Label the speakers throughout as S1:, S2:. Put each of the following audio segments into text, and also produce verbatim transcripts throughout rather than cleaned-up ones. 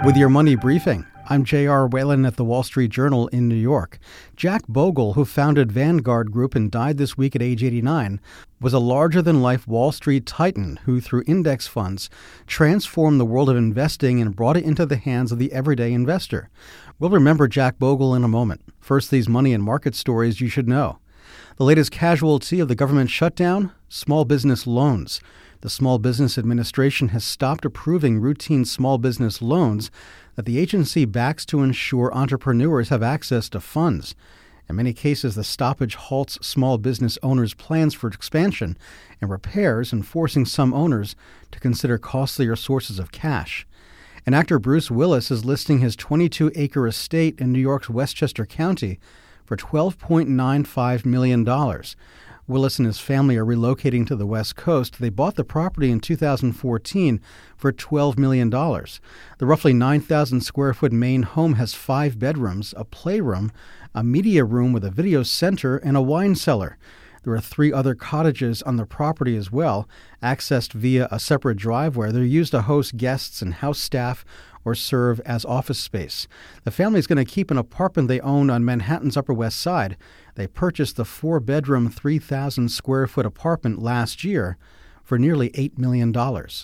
S1: With your Money Briefing, I'm J R. Whalen at the Wall Street Journal in New York. Jack Bogle, who founded Vanguard Group and died this week at age eighty-nine, was a larger-than-life Wall Street titan who, through index funds, transformed the world of investing and brought it into the hands of the everyday investor. We'll remember Jack Bogle in a moment. First, these money and market stories you should know. The latest casualty of the government shutdown? Small business loans. The Small Business Administration has stopped approving routine small business loans that the agency backs to ensure entrepreneurs have access to funds. In many cases, the stoppage halts small business owners' plans for expansion and repairs, and forcing some owners to consider costlier sources of cash. And actor Bruce Willis is listing his twenty-two acre estate in New York's Westchester County for twelve point nine five million dollars. Willis and his family are relocating to the West Coast. They bought the property in two thousand fourteen for twelve million dollars. The roughly nine thousand square foot main home has five bedrooms, a playroom, a media room with a video center, and a wine cellar. There are three other cottages on the property as well, accessed via a separate driveway. They're used to host guests and house staff or serve as office space. The family is going to keep an apartment they own on Manhattan's Upper West Side. They purchased the four-bedroom, three thousand square foot apartment last year for nearly eight million dollars.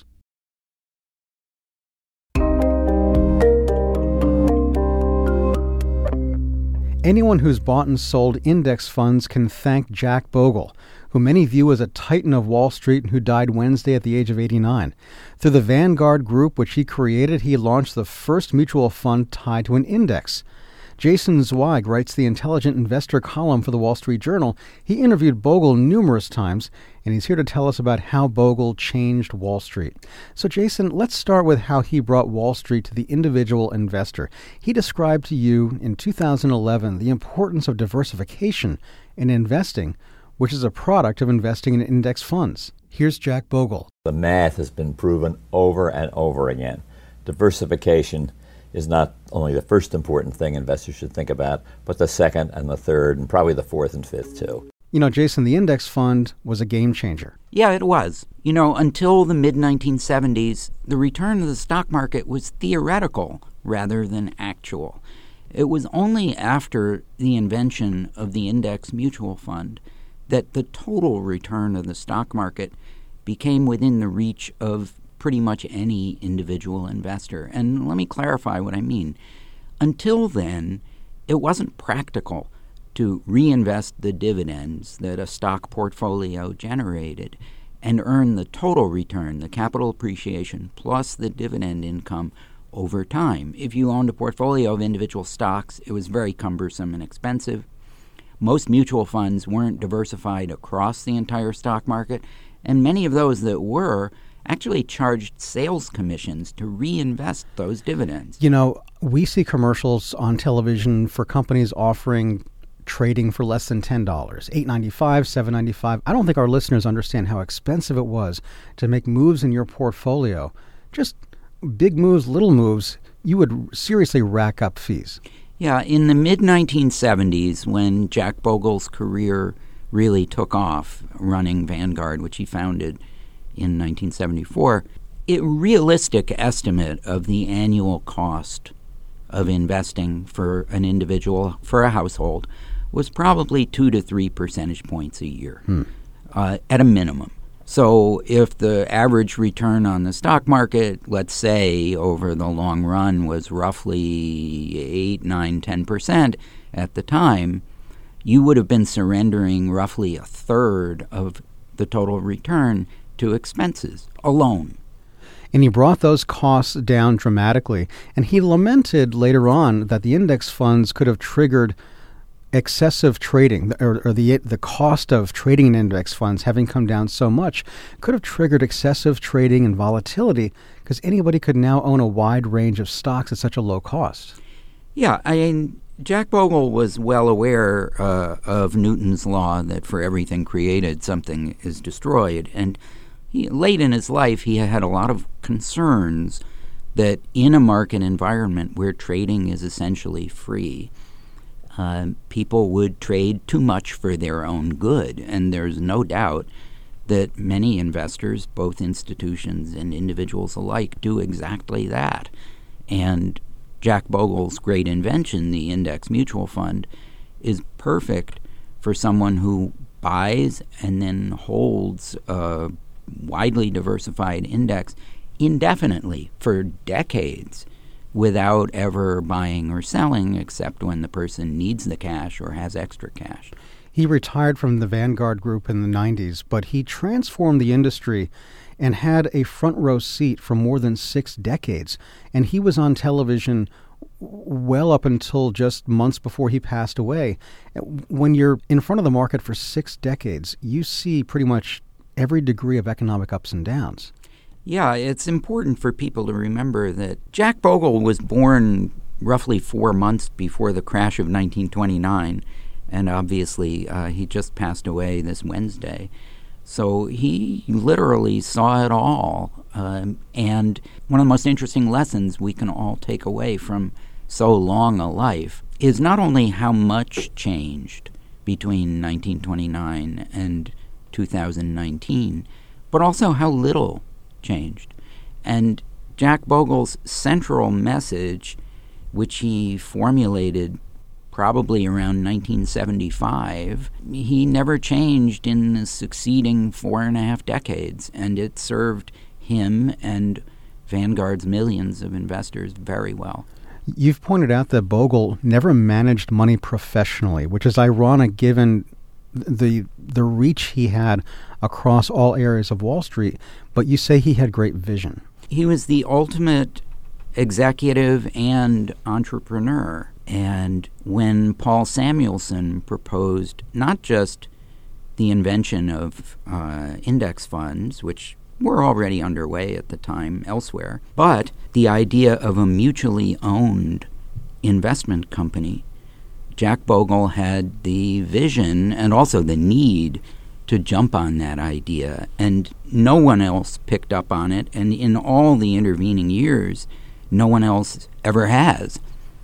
S1: Anyone who's bought and sold index funds can thank Jack Bogle, who many view as a titan of Wall Street and who died Wednesday at the age of eighty-nine. Through the Vanguard Group, which he created, he launched the first mutual fund tied to an index. Jason Zweig writes the Intelligent Investor column for the Wall Street Journal. He interviewed Bogle numerous times, and he's here to tell us about how Bogle changed Wall Street. So, Jason, let's start with how he brought Wall Street to the individual investor. He described to you in two thousand eleven the importance of diversification in investing, which is a product of investing in index funds. Here's Jack Bogle.
S2: The math has been proven over and over again. Diversification is not only the first important thing investors should think about, but the second and the third and probably the fourth and fifth too.
S1: You know, Jason, the index fund was a game changer.
S3: Yeah, it was. You know, until the mid nineteen seventies, the return of the stock market was theoretical rather than actual. It was only after the invention of the index mutual fund that the total return of the stock market became within the reach of pretty much any individual investor. And let me clarify what I mean. Until then, it wasn't practical to reinvest the dividends that a stock portfolio generated and earn the total return, the capital appreciation, plus the dividend income over time. If you owned a portfolio of individual stocks, it was very cumbersome and expensive. Most mutual funds weren't diversified across the entire stock market, and many of those that were actually charged sales commissions to reinvest those dividends.
S1: You know, we see commercials on television for companies offering trading for less than ten dollars, eight ninety-five, seven ninety-five. I don't think our listeners understand how expensive it was to make moves in your portfolio. Just big moves, little moves, you would seriously rack up fees.
S3: Yeah, in the mid nineteen seventies, when Jack Bogle's career really took off running Vanguard, which he founded in nineteen seventy-four, a realistic estimate of the annual cost of investing for an individual, for a household, was probably two to three percentage points a year, hmm. uh, at a minimum. So if the average return on the stock market, let's say over the long run, was roughly eight, nine, ten percent at the time, you would have been surrendering roughly a third of the total return to expenses alone.
S1: And he brought those costs down dramatically. And he lamented later on that the index funds could have triggered excessive trading, or, or the the cost of trading in index funds having come down so much could have triggered excessive trading and volatility, because anybody could now own a wide range of stocks at such a low cost.
S3: Yeah, I mean, Jack Bogle was well aware uh, of Newton's law that for everything created, something is destroyed. And he, late in his life, he had a lot of concerns that in a market environment where trading is essentially free, uh, people would trade too much for their own good. And there's no doubt that many investors, both institutions and individuals alike, do exactly that. And Jack Bogle's great invention, the index mutual fund, is perfect for someone who buys and then holds a widely diversified index indefinitely for decades without ever buying or selling, except when the person needs the cash or has extra cash.
S1: He retired from the Vanguard Group in the nineties, but he transformed the industry and had a front row seat for more than six decades. And he was on television well up until just months before he passed away. When you're in front of the market for six decades, you see pretty much every degree of economic ups and downs.
S3: Yeah, it's important for people to remember that Jack Bogle was born roughly four months before the crash of nineteen twenty-nine, and obviously uh, he just passed away this Wednesday. So he literally saw it all. Um, and one of the most interesting lessons we can all take away from so long a life is not only how much changed between nineteen twenty-nine and two thousand nineteen, but also how little changed. And Jack Bogle's central message, which he formulated probably around nineteen seventy-five, he never changed in the succeeding four and a half decades, and it served him and Vanguard's millions of investors very well.
S1: You've pointed out that Bogle never managed money professionally, which is ironic given the the reach he had across all areas of Wall Street, but you say he had great vision.
S3: He was the ultimate executive and entrepreneur. And when Paul Samuelson proposed not just the invention of uh, index funds, which were already underway at the time elsewhere, but the idea of a mutually owned investment company, Jack Bogle had the vision and also the need to jump on that idea. And no one else picked up on it. And in all the intervening years, no one else ever has.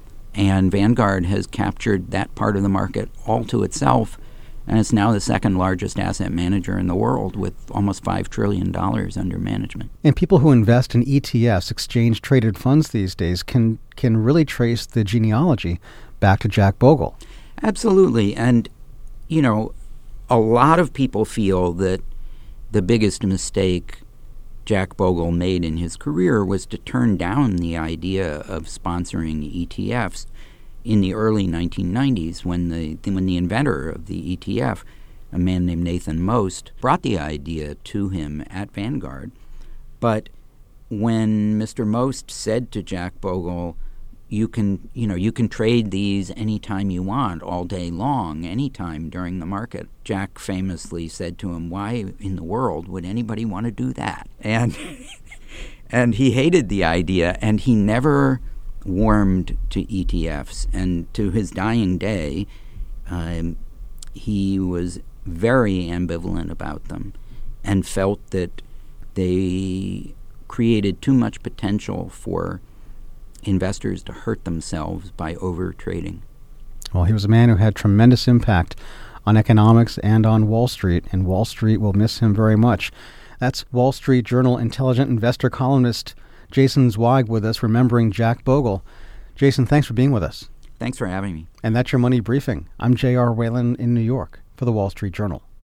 S3: And Vanguard has captured that part of the market all to itself, and it's now the second largest asset manager in the world with almost five trillion dollars under management.
S1: And people who invest in E T Fs, exchange-traded funds these days, can can really trace the genealogy back to Jack Bogle.
S3: Absolutely. And, you know, a lot of people feel that the biggest mistake Jack Bogle made in his career was to turn down the idea of sponsoring E T Fs in the early nineteen nineties when the when the inventor of the E T F, a man named Nathan Most, brought the idea to him at Vanguard. But when Mister Most said to Jack Bogle, you can, you know, you can trade these anytime you want, all day long, anytime during the market, Jack famously said to him, why in the world would anybody want to do that? And and he hated the idea, and he never warmed to E T Fs. And to his dying day, um, he was very ambivalent about them and felt that they created too much potential for investors to hurt themselves by over-trading.
S1: Well, he was a man who had tremendous impact on economics and on Wall Street, and Wall Street will miss him very much. That's Wall Street Journal intelligent investor columnist Jason Zweig with us, remembering Jack Bogle. Jason, thanks for being with us.
S3: Thanks for having me.
S1: And that's your Money Briefing. I'm J R. Whalen in New York for the Wall Street Journal.